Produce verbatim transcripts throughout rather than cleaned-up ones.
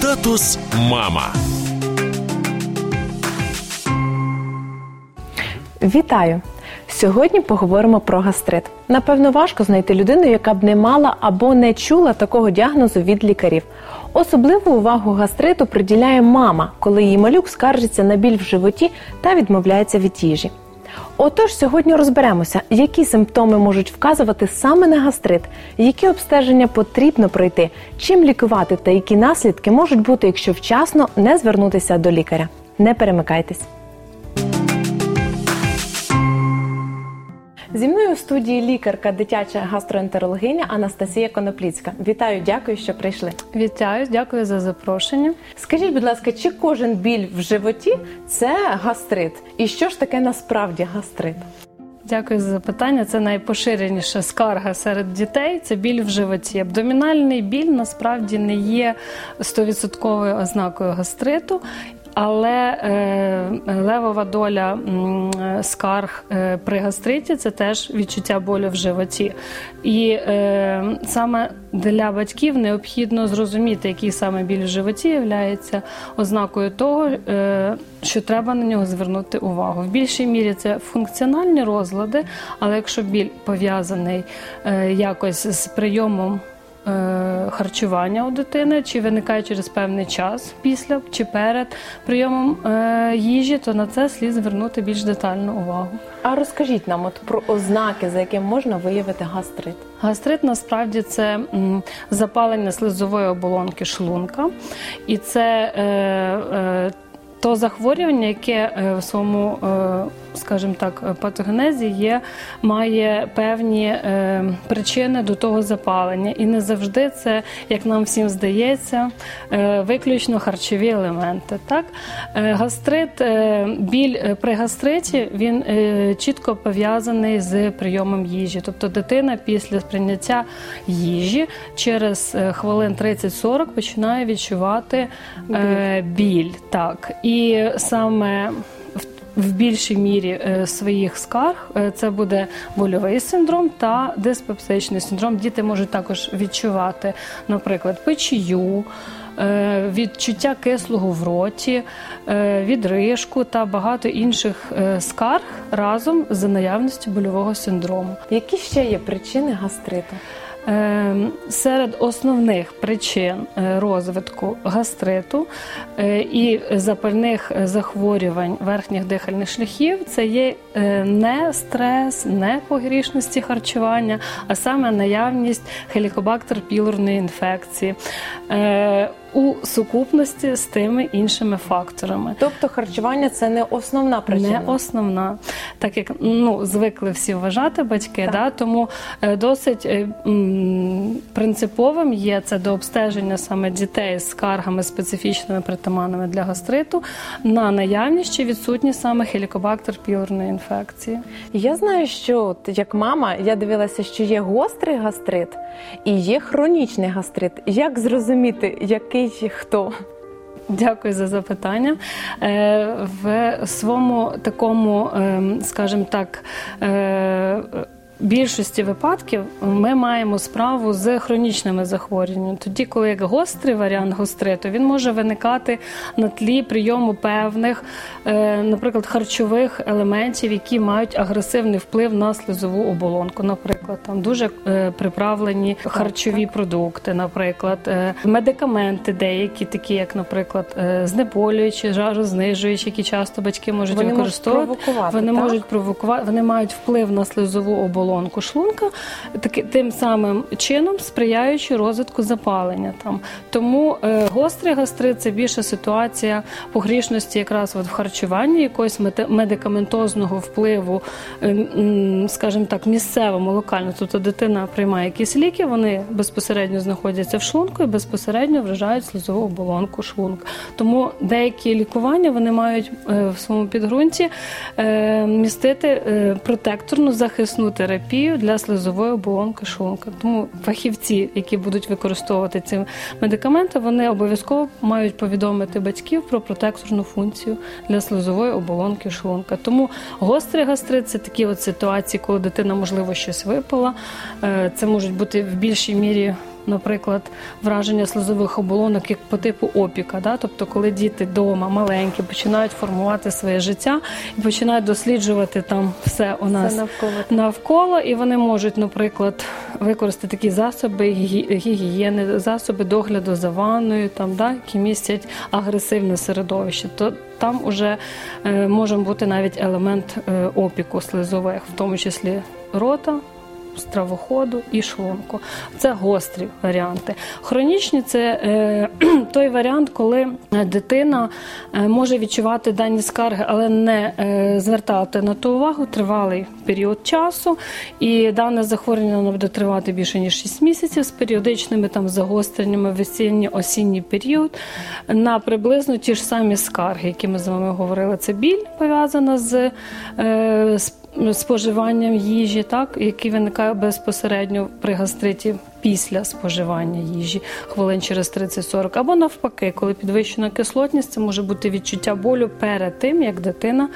Статус мама. Вітаю! Сьогодні поговоримо про гастрит. Напевно, важко знайти людину, яка б не мала або не чула такого діагнозу від лікарів. Особливу увагу гастриту приділяє мама, коли її малюк скаржиться на біль в животі та відмовляється від їжі. Отож, сьогодні розберемося, які симптоми можуть вказувати саме на гастрит, які обстеження потрібно пройти, чим лікувати та які наслідки можуть бути, якщо вчасно не звернутися до лікаря. Не перемикайтесь. Зі мною у студії лікарка, дитяча гастроентерологиня Анастасія Конопліцька. Вітаю, дякую, що прийшли. Вітаю, дякую за запрошення. Скажіть, будь ласка, чи кожен біль в животі – це гастрит? І що ж таке насправді гастрит? Дякую за запитання. Це найпоширеніша скарга серед дітей – це біль в животі. Абдомінальний біль насправді не є сто відсотків ознакою гастриту. Але е, левова доля м, скарг е, при гастриті – це теж відчуття болю в животі. І е, саме для батьків необхідно зрозуміти, який саме біль в животі є ознакою того, е, що треба на нього звернути увагу. В більшій мірі це функціональні розлади, але якщо біль пов'язаний е, якось з прийомом харчування у дитини, чи виникає через певний час після чи перед прийомом е, їжі, то на це слід звернути більш детальну увагу. А розкажіть нам от про ознаки, за якими можна виявити гастрит. Гастрит насправді це м, запалення слизової оболонки шлунка, і це е, е, то захворювання, яке в своєму, скажімо так, патогенезі є, має певні е, причини до того запалення. І не завжди це, як нам всім здається, е, виключно харчові елементи. Так? Е, гастрит, е, біль при гастриті, він е, чітко пов'язаний з прийомом їжі. Тобто дитина після сприйняття їжі через хвилин тридцять-сорок починає відчувати е, біль. Так. І саме в більшій мірі своїх скарг це буде больовий синдром та диспепсичний синдром. Діти можуть також відчувати, наприклад, печію, відчуття кислого в роті, відрижку та багато інших скарг разом з наявністю больового синдрому. Які ще є причини гастриту? Серед основних причин розвитку гастриту і запальних захворювань верхніх дихальних шляхів це є не стрес, не погрішності харчування, а саме наявність хелікобактер пілорної інфекції у сукупності з тими іншими факторами. Тобто харчування – це не основна причина? Не основна. Так як ну, звикли всі вважати батьки, да, тому досить м, принциповим є це до обстеження саме дітей з скаргами специфічними притаманними для гастриту на наявність чи відсутність саме хелікобактер пілорної інфекції. Я знаю, що от, як мама, я дивилася, що є гострий гастрит і є хронічний гастрит. Як зрозуміти, який хто? Дякую за запитання. В своєму такому, скажімо так, більшості випадків ми маємо справу з хронічними захворюваннями. Тоді, коли як гострий варіант гастриту, він може виникати на тлі прийому певних, наприклад, харчових елементів, які мають агресивний вплив на слизову оболонку. Наприклад, там дуже приправлені харчові продукти, наприклад, медикаменти деякі, такі як, наприклад, знеболюючі, жарознижуючі, які часто батьки можуть вони використовувати. Можуть провокувати, вони так? можуть провокувати, вони мають вплив на слизову оболонку. оболонку шлунка, таки, тим самим чином сприяючи розвитку запалення там. Тому е, гострий гастрит – це більше ситуація погрішності якраз от в харчуванні, якогось медикаментозного впливу, е, м, скажімо так, місцевому, локально. Тобто дитина приймає якісь ліки, вони безпосередньо знаходяться в шлунку і безпосередньо вражають слизову оболонку шлунка. Тому деякі лікування вони мають е, в своєму підґрунті е, містити е, протекторну захисну терапію для слизової оболонки шлунка. Тому фахівці, які будуть використовувати ці медикаменти, вони обов'язково мають повідомити батьків про протекторну функцію для слизової оболонки шлунка. Тому гострий гастрит – це такі от ситуації, коли дитина, можливо, щось випила. Це можуть бути в більшій мірі наприклад, враження слизових оболонок як по типу опіка. Да? Тобто, коли діти вдома маленькі починають формувати своє життя і починають досліджувати там все у нас все навколо. навколо, і вони можуть, наприклад, використати такі засоби гігієни, засоби догляду за ванною, там, да, які містять агресивне середовище, то там вже е, може бути навіть елемент е, опіку слизових, в тому числі рота, стравоходу і шлунку. Це гострі варіанти. Хронічні – це е, той варіант, коли дитина е, може відчувати дані скарги, але не е, звертати на ту увагу тривалий період часу. І дане захворювання буде тривати більше, ніж шість місяців з періодичними там загостреннями в осінній-осінній період на приблизно ті ж самі скарги, які ми з вами говорили. Це біль пов'язана з, е, з споживанням їжі, так, який виникає безпосередньо при гастриті після споживання їжі, хвилин через тридцять-сорок. Або навпаки, коли підвищена кислотність, це може бути відчуття болю перед тим, як дитина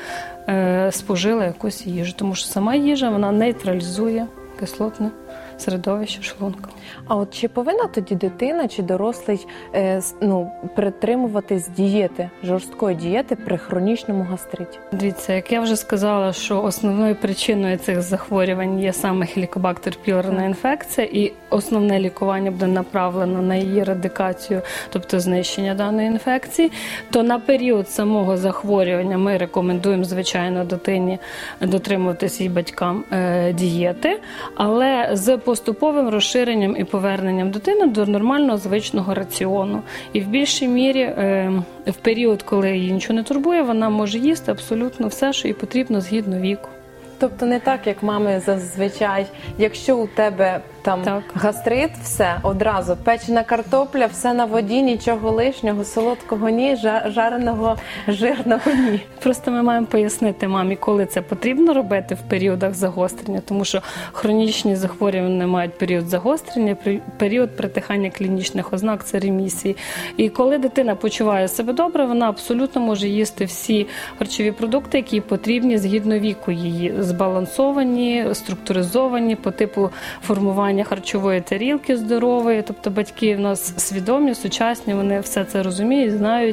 е, спожила якусь їжу. Тому що сама їжа, вона нейтралізує кислотне середовище шлунка. А от чи повинна тоді дитина чи дорослий е, ну, притримуватись дієти, жорсткої дієти при хронічному гастриті? Дивіться, як я вже сказала, що основною причиною цих захворювань є саме Helicobacter pylori інфекція, і основне лікування буде направлено на її радикацію, тобто знищення даної інфекції, то на період самого захворювання ми рекомендуємо, звичайно, дитині дотримуватися і батькам е, дієти, але з поступовим розширенням і поверненням дитини до нормального звичного раціону. І в більшій мірі е, в період, коли її нічого не турбує, вона може їсти абсолютно все, що їй потрібно згідно віку. Тобто не так, як мами зазвичай, якщо у тебе там так. гастрит, все, одразу, печена картопля, все на воді, нічого лишнього, солодкого ні, жареного, жирного ні. Просто ми маємо пояснити мамі, коли це потрібно робити в періодах загострення, тому що хронічні захворювання мають період загострення, період притихання клінічних ознак – це ремісії. І коли дитина почуває себе добре, вона абсолютно може їсти всі харчові продукти, які потрібні згідно віку її, збалансовані, структуризовані по типу формування харчової тарілки здорової. Тобто батьки в нас свідомі, сучасні, вони все це розуміють, знають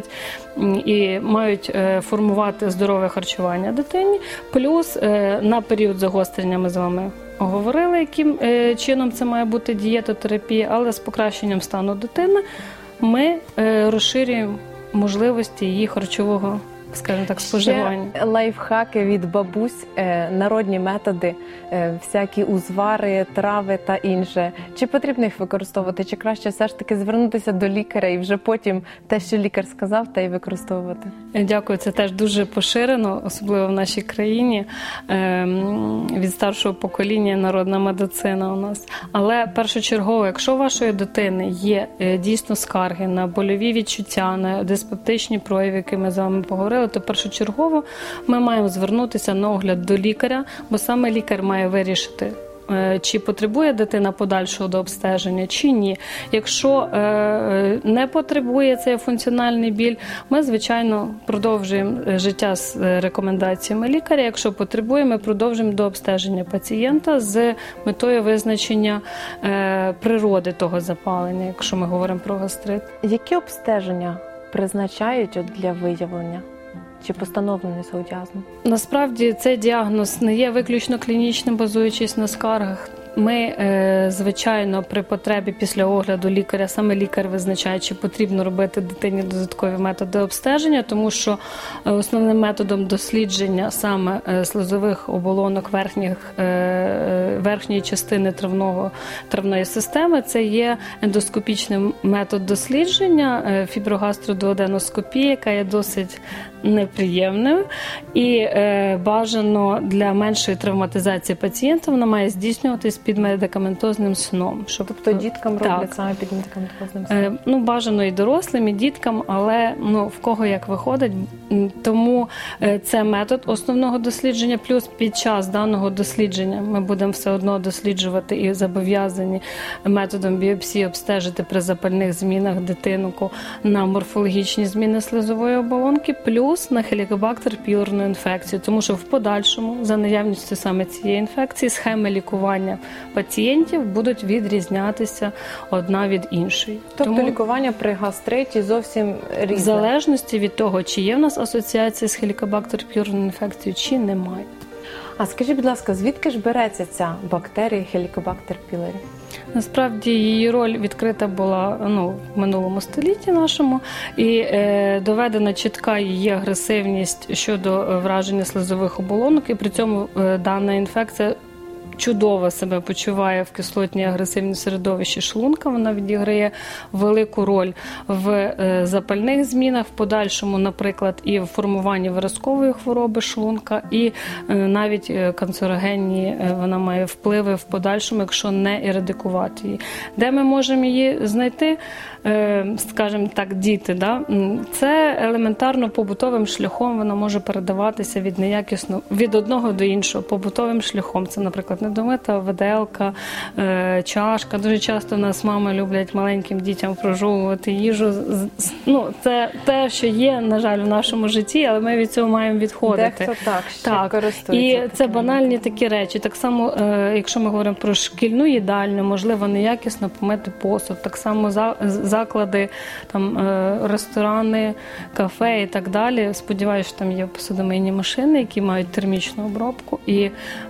і мають формувати здорове харчування дитині. Плюс на період загострення ми з вами говорили, яким чином це має бути дієтотерапія, але з покращенням стану дитини ми розширюємо можливості її харчового, скажімо так, споживання. Ще лайфхаки від бабусь, народні методи, всякі узвари, трави та інше. Чи потрібно їх використовувати, чи краще все ж таки звернутися до лікаря і вже потім те, що лікар сказав, те й використовувати? Дякую, це теж дуже поширено, особливо в нашій країні. Від старшого покоління народна медицина у нас. Але першочергово, якщо у вашої дитини є дійсно скарги на больові відчуття, на диспептичні прояви, які ми з вами поговорили, то першочергово ми маємо звернутися на огляд до лікаря, бо саме лікар має вирішити, чи потребує дитина подальшого дообстеження, чи ні. Якщо не потребує цей функціональний біль, ми, звичайно, продовжуємо життя з рекомендаціями лікаря. Якщо потребує, ми продовжуємо дообстеження пацієнта з метою визначення природи того запалення, якщо ми говоримо про гастрит. Які обстеження призначають для виявлення чи постановлення цього діагнозу? Насправді цей діагноз не є виключно клінічним, базуючись на скаргах. Ми, звичайно, при потребі після огляду лікаря, саме лікар визначає, чи потрібно робити дитині додаткові методи обстеження, тому що основним методом дослідження саме слизових оболонок верхніх, верхньої частини травного, травної системи – це є ендоскопічний метод дослідження, фіброгастродуоденоскопія, яка є досить неприємним і е, бажано для меншої травматизації пацієнта вона має здійснюватись під медикаментозним сном. Щоб, тобто діткам роблять так. саме під медикаментозним сном? Е, ну, бажано і дорослим, і діткам, але ну, в кого як виходить. Тому е, це метод основного дослідження, плюс під час даного дослідження ми будемо все одно досліджувати і зобов'язані методом біопсії обстежити при запальних змінах дитинку на морфологічні зміни слизової оболонки, плюс на Helicobacter pylori інфекцію, тому що в подальшому, за наявністю саме цієї інфекції, схеми лікування пацієнтів будуть відрізнятися одна від іншої. Тобто Тому лікування при гастриті зовсім різне? В залежності від того, чи є в нас асоціація з Helicobacter pylori інфекцією, чи немає. А скажіть, будь ласка, звідки ж береться ця бактерія Helicobacter pylori? Насправді її роль відкрита була ну, в минулому столітті нашому, і е, доведена чітка її агресивність щодо враження слизових оболонок, і при цьому е, дана інфекція чудово себе почуває в кислотній агресивній середовищі шлунка. Вона відіграє велику роль в запальних змінах, в подальшому, наприклад, і в формуванні виразкової хвороби шлунка, і навіть канцерогенні вона має впливи в подальшому, якщо не ерадикувати її. Де ми можемо її знайти? Скажімо так, діти, да? Це елементарно побутовим шляхом вона може передаватися від неякісно, від одного до іншого побутовим шляхом. Це, наприклад, недомита виделка, чашка. Дуже часто у нас мами люблять маленьким дітям прожовувати їжу. Ну, це те, що є, на жаль, в нашому житті, але ми від цього маємо відходити. Дехто так, ще так. користується. І це банальні такі речі. Так само, якщо ми говоримо про шкільну їдальню, можливо, неякісно помити посуд. Так само заклади, там, ресторани, кафе і так далі. Сподіваюся, що там є посудомийні машини, які мають термічну обробку. І,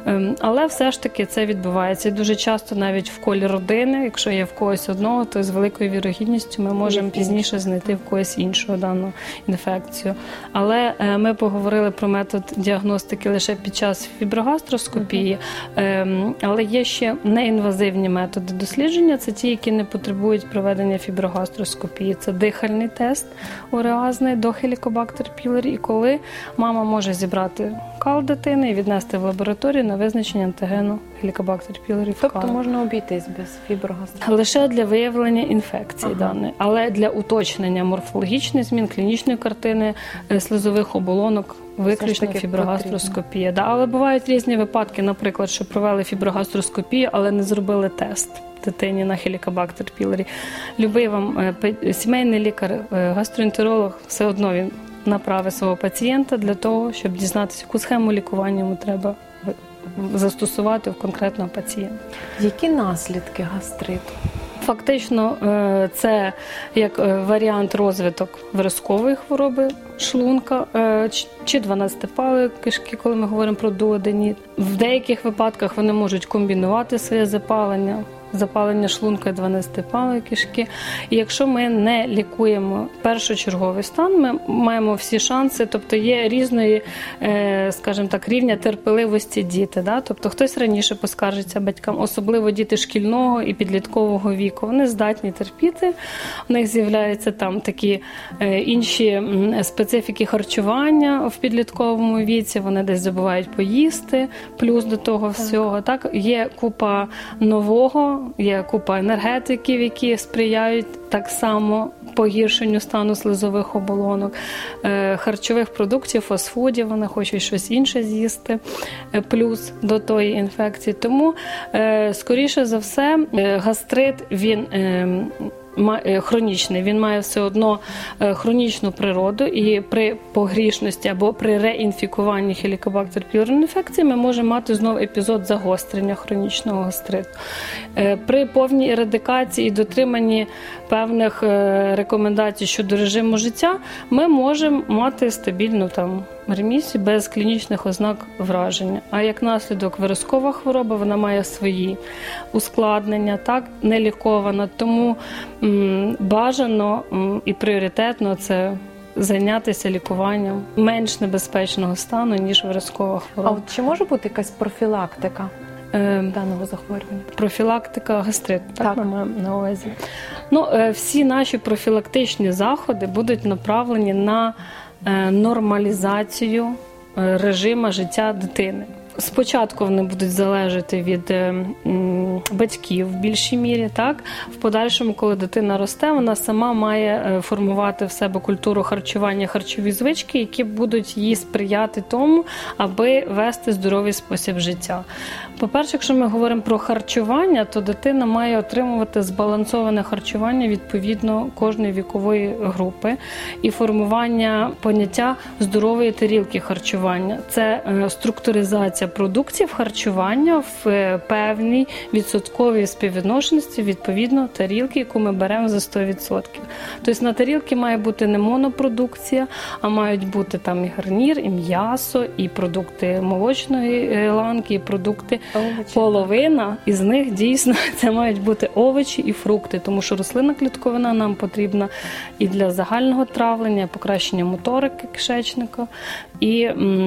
але все ж таки це відбувається. І дуже часто навіть в колі родини, якщо є в когось одного, то з великою вірогідністю ми можемо пізніше знайти в когось іншого дану інфекцію. Але ми поговорили про метод діагностики лише під час фіброгастроскопії, uh-huh. але є ще неінвазивні методи дослідження, це ті, які не потребують проведення фіброгастроскопії. Це дихальний тест уреазний до Helicobacter pylori, і коли мама може зібрати кал дитини і віднести в лабораторію на визначення антигену Helicobacter pylori в Тобто калі. можна обійтись без фіброгастриту? Лише для виявлення інфекції ага. даної, але для уточнення морфологічних змін, клінічної картини слизових оболонок виключно фіброгастроскопія. Да, але бувають різні випадки, наприклад, що провели фіброгастроскопію, але не зробили тест дитині на Helicobacter pylori. Любий вам сімейний лікар, гастроентеролог, все одно він направить свого пацієнта для того, щоб дізнатися, яку схему лікування йому треба застосувати в конкретного пацієнта. Які наслідки гастриту? Фактично, це як варіант розвиток виразкової хвороби шлунка чи дванадцятипалої кишки, коли ми говоримо про дуоденіт. В деяких випадках вони можуть комбінувати своє запалення, запалення шлунка і дванадцятипалої кишки. І якщо ми не лікуємо першочерговий стан, ми маємо всі шанси, тобто є різної, скажімо так, рівня терпеливості діти. Да? Тобто хтось раніше поскаржиться батькам, особливо діти шкільного і підліткового віку. Вони здатні терпіти, у них з'являються там такі інші специфіки харчування в підлітковому віці, вони десь забувають поїсти, плюс до того всього. Так? Є купа нового, є купа енергетиків, які сприяють так само погіршенню стану слизових оболонок, харчових продуктів, фастфудів, вони хочуть щось інше з'їсти, плюс до тої інфекції. Тому, скоріше за все, гастрит, він хронічний, він має все одно хронічну природу, і при погрішності або при реінфікуванні Helicobacter pylori інфекції ми можемо мати знову епізод загострення хронічного гастриту. При повній ерадикації і дотриманні певних рекомендацій щодо режиму життя ми можемо мати стабільну там ремісію без клінічних ознак враження. А як наслідок виразкова хвороба, вона має свої ускладнення, так, не лікована. Тому м, бажано м, і пріоритетно це зайнятися лікуванням менш небезпечного стану, ніж виразкова хвороба. А от чи може бути якась профілактика е, даного захворювання? Профілактика гастриту, так, так. ми маємо на увазі. Ну, всі наші профілактичні заходи будуть направлені на нормалізацію режиму життя дитини. Спочатку вони будуть залежати від батьків в більшій мірі, так? В подальшому, коли дитина росте, вона сама має формувати в себе культуру харчування, харчові звички, які будуть їй сприяти тому, аби вести здоровий спосіб життя. По-перше, якщо ми говоримо про харчування, то дитина має отримувати збалансоване харчування відповідно кожної вікової групи і формування поняття здорової тарілки харчування. Це структуризація продуктів харчування в певній відсотковій співвідношеності відповідно тарілки, яку ми беремо за сто відсотків. Тобто на тарілці має бути не монопродукція, а мають бути там і гарнір, і м'ясо, і продукти молочної ланки, і продукти овочі. Половина із них дійсно це мають бути овочі і фрукти, тому що рослинна клітковина нам потрібна і для загального травлення, покращення моторики кишечника. І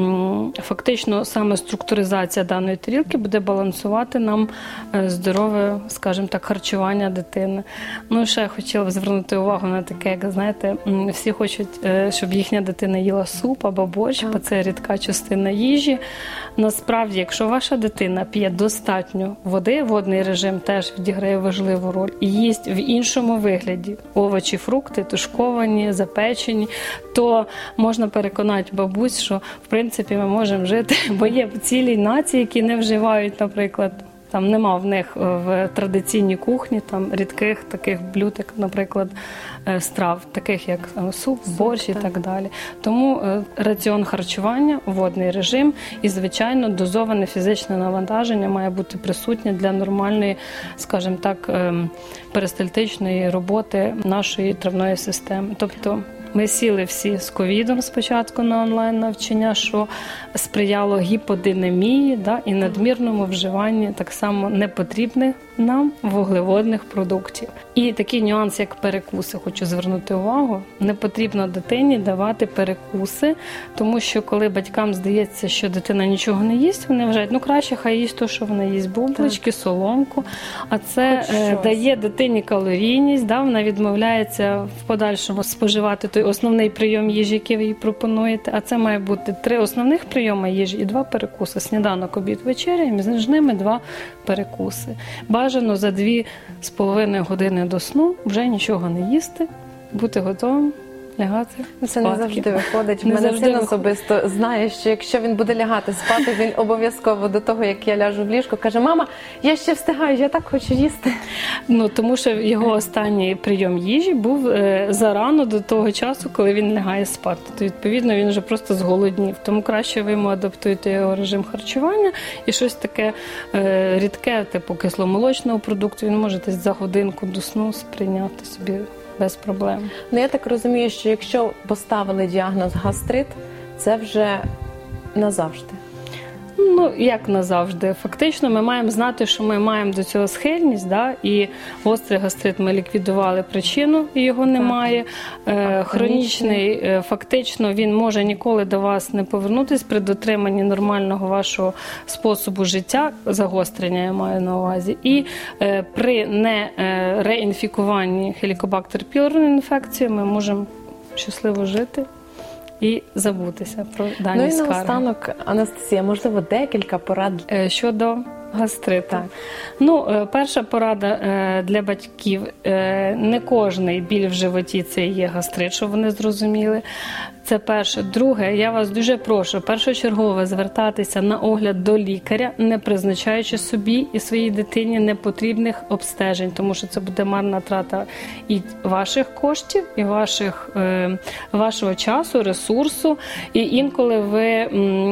м, фактично саме структуризація даної тарілки буде балансувати нам здорове, скажімо так, харчування дитини. Ну, ще я хотіла б звернути увагу на таке, як, знаєте, всі хочуть, щоб їхня дитина їла суп або борщ, бо це рідка частина їжі. Насправді, якщо ваша дитина п'є достатньо води, водний режим теж відіграє важливу роль, і їсть в іншому вигляді овочі, фрукти, тушковані, запечені, то можна переконати бабусь, що, в принципі, ми можемо жити, бо є цілі нації, які не вживають, наприклад, там нема в них в традиційній кухні там рідких таких блюд, як, наприклад, страв, таких як суп, борщ і так далі. Тому раціон харчування, водний режим і, звичайно, дозоване фізичне навантаження має бути присутнє для нормальної, скажімо так, перистальтичної роботи нашої травної системи. Тобто ми сіли всі з ковідом спочатку на онлайн-навчання, що сприяло гіподинамії, да, і надмірному вживанні так само непотрібних нам вуглеводних продуктів. І такий нюанс, як перекуси, хочу звернути увагу. Не потрібно дитині давати перекуси, тому що коли батькам здається, що дитина нічого не їсть, вони вважають, ну краще хай їсть те, що вона їсть, бублички, соломку. А це е, дає дитині калорійність, да, вона відмовляється в подальшому споживати той основний прийом їжі, який ви їй пропонуєте. А це має бути три основних прийоми їжі і два перекуси. Сніданок, обід, вечеря, і між ними два перекуси. Бажано за дві з половиною години до сну вже нічого не їсти, бути готовим лягати спати. Це не завжди виходить. В мене син особисто знає, що якщо він буде лягати спати, він обов'язково до того, як я ляжу в ліжко, каже: мама, я ще встигаю, я так хочу їсти. Ну, тому що його останній прийом їжі був е, зарано до того часу, коли він лягає спати. То, відповідно, він вже просто зголоднів. Тому краще ви йому адаптуєте його режим харчування і щось таке е, рідке, типу кисломолочного продукту, він може десь за годинку до сну сприйняти собі без проблем. Ну, я так розумію, що якщо поставили діагноз гастрит, це вже назавжди. Ну, як назавжди. Фактично, ми маємо знати, що ми маємо до цього схильність, да? І гострий гастрит ми ліквідували причину, і його немає. Е, хронічний, е, фактично, він може ніколи до вас не повернутися при дотриманні нормального вашого способу життя, загострення я маю на увазі, і е, при не е, реінфікуванні Helicobacter pylori інфекцією ми можемо щасливо жити і забутися про дані ну, і скарги. наостанок, Анастасія, можливо, декілька порад щодо гастриту. Ну, перша порада для батьків. Не кожний біль в животі – це є гастрит, щоб вони зрозуміли. Це перше. Друге, я вас дуже прошу першочергово звертатися на огляд до лікаря, не призначаючи собі і своїй дитині непотрібних обстежень, тому що це буде марна трата і ваших коштів, і ваших, е, вашого часу, ресурсу. І інколи ви, е,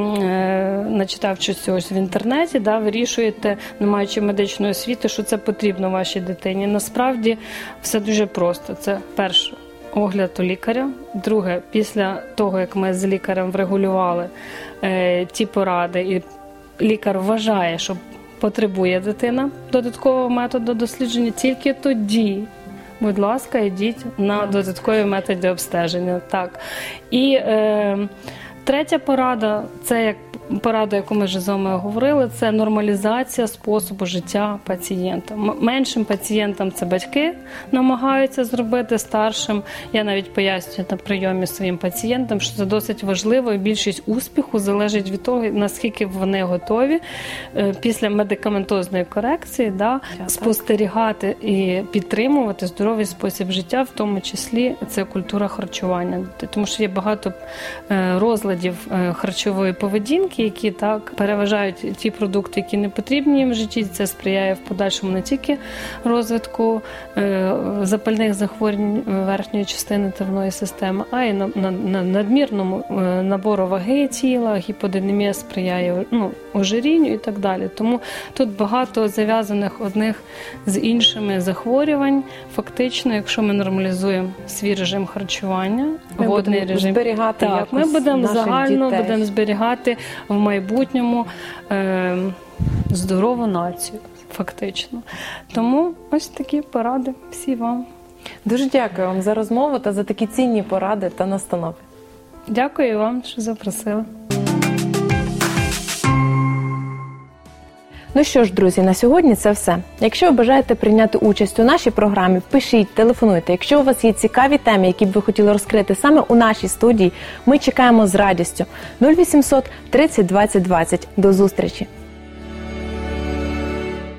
начитавшись ось в інтернеті, да, вирішуєте, не маючи медичної освіти, що це потрібно вашій дитині. Насправді все дуже просто. Це перше. Огляд у лікаря. Друге, після того, як ми з лікарем врегулювали е, ті поради, і лікар вважає, що потребує дитина додаткового методу дослідження, тільки тоді, будь ласка, йдіть на додаткові методи обстеження. Так. І е, третя порада, це як порада, яку ми вже з вами говорили, це нормалізація способу життя пацієнта. Меншим пацієнтам це батьки намагаються зробити, старшим. Я навіть пояснюю на прийомі своїм пацієнтам, що це досить важливо, і більшість успіху залежить від того, наскільки вони готові після медикаментозної корекції да, спостерігати і підтримувати здоровий спосіб життя, в тому числі це культура харчування. Тому що є багато розладів харчової поведінки, надлишки, які так переважають ті продукти, які не потрібні їм в житті. Це сприяє в подальшому не тільки розвитку е, запальних захворювань верхньої частини травної системи, а й на, на, на надмірному е, набору ваги тіла, гіподинемія сприяє ну, ожирінню і так далі. Тому тут багато зав'язаних одних з іншими захворювань. Фактично, якщо ми нормалізуємо свій режим харчування, ми водний будемо режим, зберігати так, ми будемо загально дітей. будемо зберігати в майбутньому е, здорову націю, фактично. Тому ось такі поради всі вам. Дуже дякую вам за розмову та за такі цінні поради та настанови. Дякую вам, що запросили. Ну що ж, друзі, на сьогодні це все. Якщо ви бажаєте прийняти участь у нашій програмі, пишіть, телефонуйте. Якщо у вас є цікаві теми, які б ви хотіли розкрити саме у нашій студії, ми чекаємо з радістю. нуль вісімсот тридцять двадцять двадцять. До зустрічі!